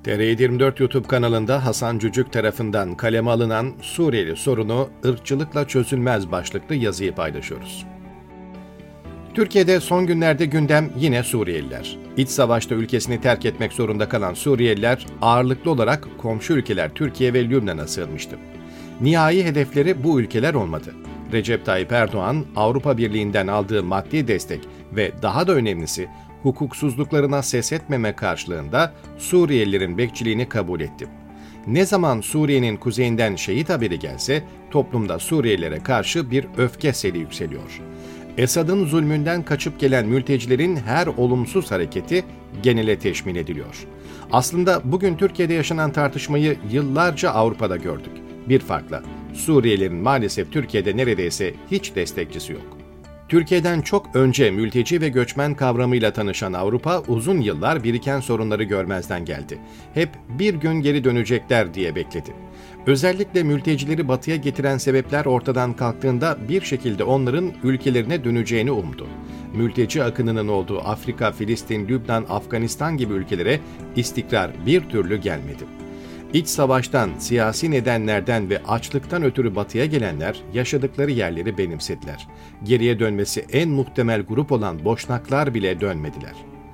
TR24 YouTube kanalında Hasan Cücük tarafından kaleme alınan Suriyeli sorunu ırkçılıkla çözülmez başlıklı yazıyı paylaşıyoruz. Türkiye'de son günlerde gündem yine Suriyeliler. İç savaşta ülkesini terk etmek zorunda kalan Suriyeliler ağırlıklı olarak komşu ülkeler Türkiye ve Lübnan'a sığınmıştı. Nihai hedefleri bu ülkeler olmadı. Recep Tayyip Erdoğan, Avrupa Birliği'nden aldığı maddi destek ve daha da önemlisi hukuksuzluklarına ses etmeme karşılığında Suriyelilerin bekçiliğini kabul etti. Ne zaman Suriye'nin kuzeyinden şehit haberi gelse toplumda Suriyelilere karşı bir öfke seli yükseliyor. Esad'ın zulmünden kaçıp gelen mültecilerin her olumsuz hareketi genele teşmil ediliyor. Aslında bugün Türkiye'de yaşanan tartışmayı yıllarca Avrupa'da gördük. Bir farkla, Suriyelilerin maalesef Türkiye'de neredeyse hiç destekçisi yok. Türkiye'den çok önce mülteci ve göçmen kavramıyla tanışan Avrupa uzun yıllar biriken sorunları görmezden geldi. Hep bir gün geri dönecekler diye bekledi. Özellikle mültecileri batıya getiren sebepler ortadan kalktığında bir şekilde onların ülkelerine döneceğini umdu. Mülteci akınının olduğu Afrika, Filistin, Lübnan, Afganistan gibi ülkelere istikrar bir türlü gelmedi. İç savaştan, siyasi nedenlerden ve açlıktan ötürü batıya gelenler yaşadıkları yerleri benimsediler. Geriye dönmesi en muhtemel grup olan Boşnaklar bile dönmediler.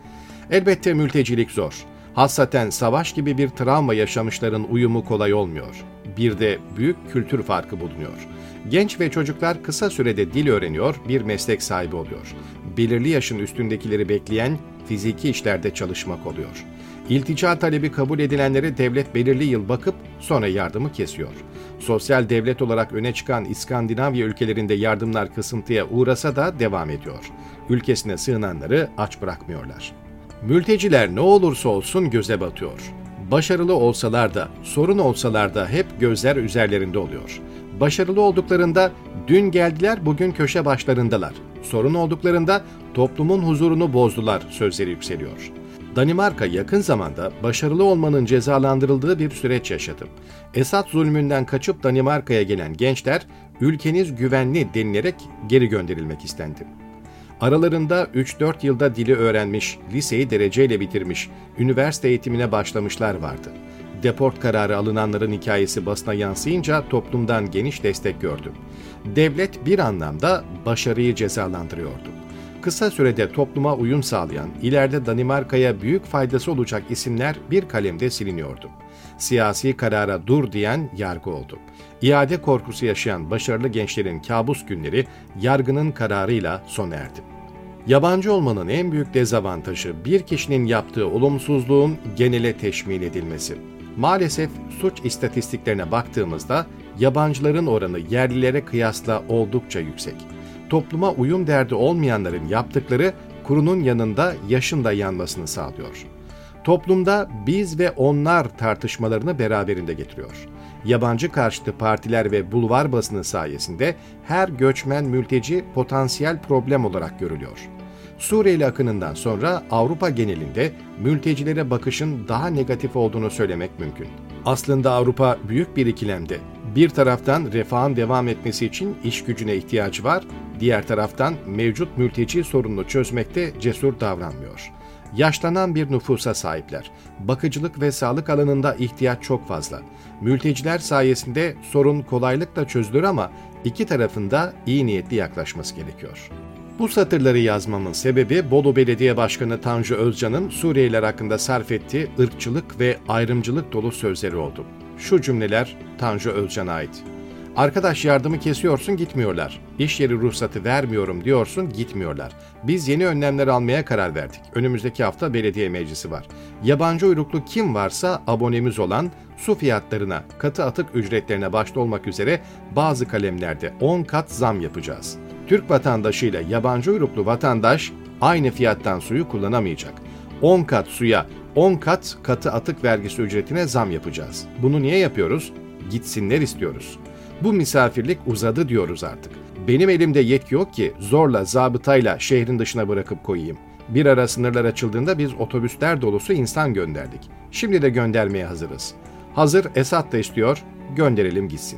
Elbette mültecilik zor. Hassaten savaş gibi bir travma yaşamışların uyumu kolay olmuyor. Bir de büyük kültür farkı bulunuyor. Genç ve çocuklar kısa sürede dil öğreniyor, bir meslek sahibi oluyor. Belirli yaşın üstündekileri bekleyen fiziki işlerde çalışmak oluyor. İltica talebi kabul edilenlere devlet belirli yıl bakıp sonra yardımı kesiyor. Sosyal devlet olarak öne çıkan İskandinavya ülkelerinde yardımlar kısıntıya uğrasa da devam ediyor. Ülkesine sığınanları aç bırakmıyorlar. Mülteciler ne olursa olsun göze batıyor. Başarılı olsalar da, sorun olsalar da hep gözler üzerlerinde oluyor. Başarılı olduklarında dün geldiler bugün köşe başlarındalar. Sorun olduklarında toplumun huzurunu bozdular sözleri yükseliyor. Danimarka yakın zamanda başarılı olmanın cezalandırıldığı bir süreç yaşadı. Esad zulmünden kaçıp Danimarka'ya gelen gençler ülkeniz güvenli denilerek geri gönderilmek istendi. Aralarında 3-4 yılda dili öğrenmiş, liseyi dereceyle bitirmiş, üniversite eğitimine başlamışlar vardı. Deport kararı alınanların hikayesi basına yansıyınca toplumdan geniş destek gördü. Devlet bir anlamda başarıyı cezalandırıyordu. Kısa sürede topluma uyum sağlayan, ileride Danimarka'ya büyük faydası olacak isimler bir kalemde siliniyordu. Siyasi karara dur diyen yargı oldu. İade korkusu yaşayan başarılı gençlerin kabus günleri yargının kararıyla sona erdi. Yabancı olmanın en büyük dezavantajı bir kişinin yaptığı olumsuzluğun genele teşmil edilmesi. Maalesef suç istatistiklerine baktığımızda yabancıların oranı yerlilere kıyasla oldukça yüksek. Topluma uyum derdi olmayanların yaptıkları kurunun yanında yaşın da yanmasını sağlıyor. Toplumda biz ve onlar tartışmalarını beraberinde getiriyor. Yabancı karşıtı partiler ve bulvar basını sayesinde her göçmen mülteci potansiyel problem olarak görülüyor. Suriyeli akınından sonra Avrupa genelinde mültecilere bakışın daha negatif olduğunu söylemek mümkün. Aslında Avrupa büyük bir ikilemde. Bir taraftan refahın devam etmesi için iş gücüne ihtiyacı var, diğer taraftan mevcut mülteci sorununu çözmekte cesur davranmıyor. Yaşlanan bir nüfusa sahipler. Bakıcılık ve sağlık alanında ihtiyaç çok fazla. Mülteciler sayesinde sorun kolaylıkla çözülür ama iki tarafın da iyi niyetli yaklaşması gerekiyor. Bu satırları yazmamın sebebi Bolu Belediye Başkanı Tanju Özcan'ın Suriyeliler hakkında sarf ettiği ırkçılık ve ayrımcılık dolu sözleri oldu. Şu cümleler Tanju Özcan'a ait. Arkadaş yardımı kesiyorsun gitmiyorlar. İş yeri ruhsatı vermiyorum diyorsun gitmiyorlar. Biz yeni önlemler almaya karar verdik. Önümüzdeki hafta belediye meclisi var. Yabancı uyruklu kim varsa abonemiz olan su fiyatlarına, katı atık ücretlerine başta olmak üzere bazı kalemlerde 10 kat zam yapacağız. Türk vatandaşıyla yabancı uyruklu vatandaş aynı fiyattan suyu kullanamayacak. 10 kat suya, 10 kat katı atık vergisi ücretine zam yapacağız. Bunu niye yapıyoruz? Gitsinler istiyoruz. Bu misafirlik uzadı diyoruz artık. Benim elimde yetki yok ki zorla, zabıtayla şehrin dışına bırakıp koyayım. Bir ara sınırlar açıldığında biz otobüsler dolusu insan gönderdik. Şimdi de göndermeye hazırız. Hazır Esad da istiyor, gönderelim gitsin.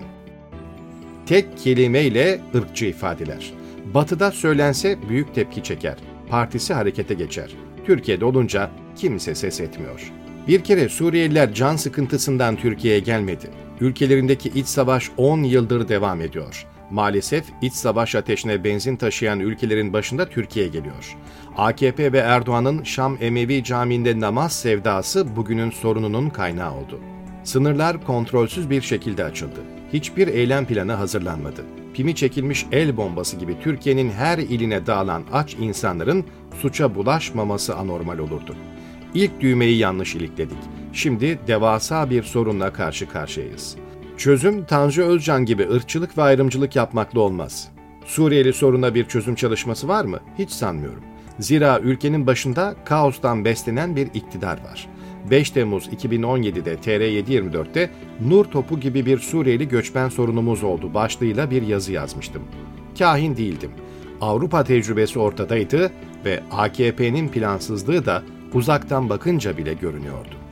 Tek kelimeyle ırkçı ifadeler. Batı'da söylense büyük tepki çeker. Partisi harekete geçer. Türkiye'de olunca kimse ses etmiyor. Bir kere Suriyeliler can sıkıntısından Türkiye'ye gelmedi. Ülkelerindeki iç savaş 10 yıldır devam ediyor. Maalesef iç savaş ateşine benzin taşıyan ülkelerin başında Türkiye geliyor. AKP ve Erdoğan'ın Şam Emevi Camii'nde namaz sevdası bugünün sorununun kaynağı oldu. Sınırlar kontrolsüz bir şekilde açıldı. Hiçbir eylem planı hazırlanmadı. Pimi çekilmiş el bombası gibi Türkiye'nin her iline dağılan aç insanların suça bulaşmaması anormal olurdu. İlk düğmeyi yanlış ilikledik. Şimdi devasa bir sorunla karşı karşıyayız. Çözüm Tanju Özcan gibi ırkçılık ve ayrımcılık yapmakla olmaz. Suriyeli soruna bir çözüm çalışması var mı? Hiç sanmıyorum. Zira ülkenin başında kaostan beslenen bir iktidar var. 5 Temmuz 2017'de TR724'te nur topu gibi bir Suriyeli göçmen sorunumuz oldu başlığıyla bir yazı yazmıştım. Kahin değildim. Avrupa tecrübesi ortadaydı ve AKP'nin plansızlığı da uzaktan bakınca bile görünüyordu.